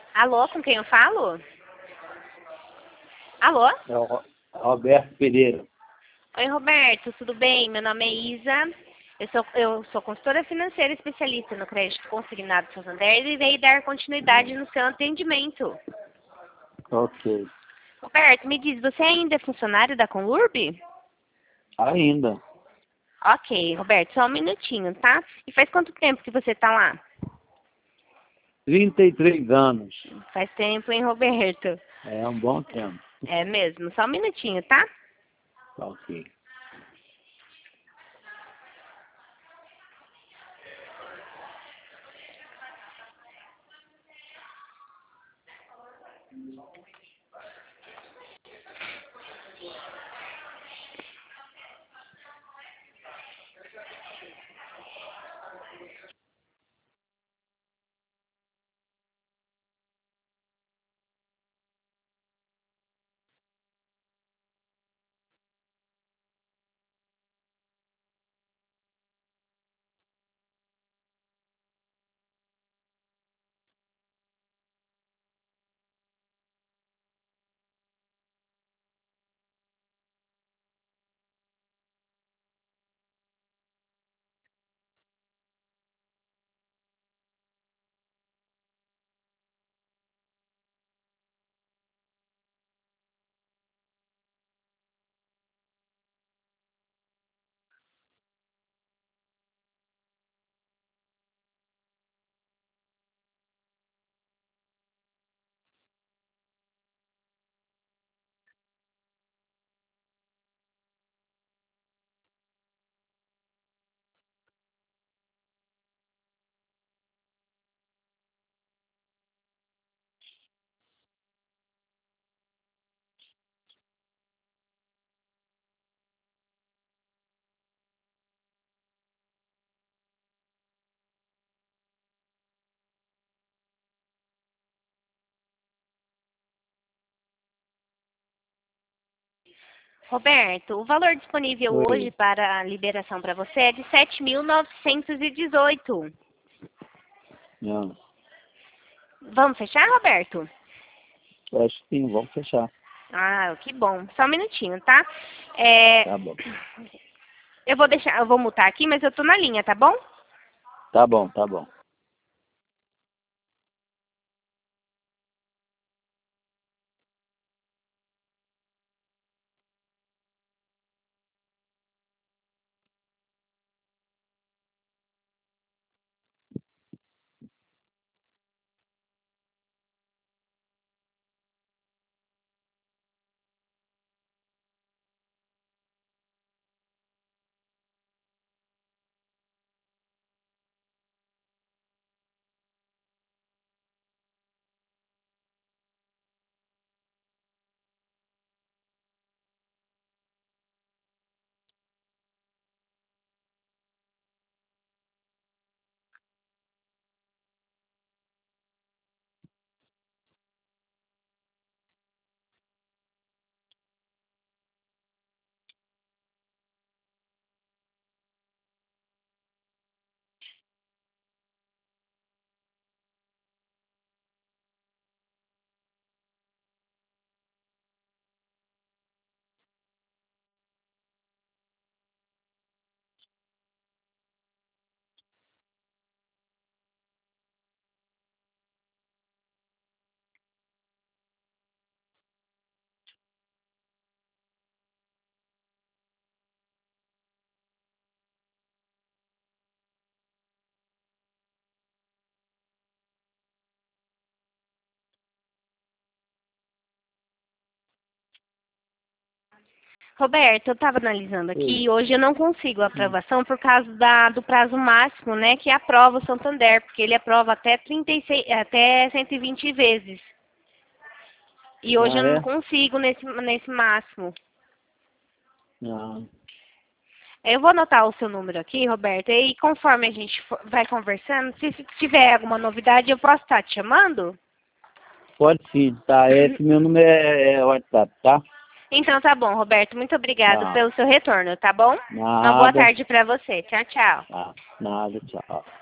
Alô, com quem eu falo? Alô? É o Roberto Pereira. Oi, Roberto, tudo bem? Meu nome é Isa. Eu sou consultora financeira especialista no crédito consignado Santander e irei dar continuidade no seu atendimento. Ok. Roberto, me diz, você ainda é funcionário da Conlurb? Ainda. Ok, Roberto, só um minutinho, tá? E faz quanto tempo que você tá lá? 33 anos. Faz tempo, hein, Roberto? É um bom tempo. É mesmo, só um minutinho, tá? Ok. Roberto, o valor disponível hoje Oi. para a liberação para você é de 7.918. Não. Vamos fechar, Roberto? Eu acho que sim, vamos fechar. Ah, que bom. Só um minutinho, tá? Tá bom. Eu vou mutar aqui, mas eu tô na linha, tá bom? Tá bom, tá bom. Roberto, eu estava analisando Oi. aqui, hoje eu não consigo a aprovação por causa do prazo máximo, né, que aprova o Santander, porque ele aprova até 36, até 120 vezes. E hoje Ah, eu não é? consigo nesse máximo. Não. Eu vou anotar o seu número aqui, Roberto, e conforme a gente vai conversando, se tiver alguma novidade, eu posso estar te chamando? Pode sim, tá. Esse meu número é WhatsApp, tá? Então tá bom, Roberto. Muito obrigado Tá. pelo seu retorno, tá bom? Uma boa Nada. tarde para você. Tchau, tchau. Tá. Nada, tchau.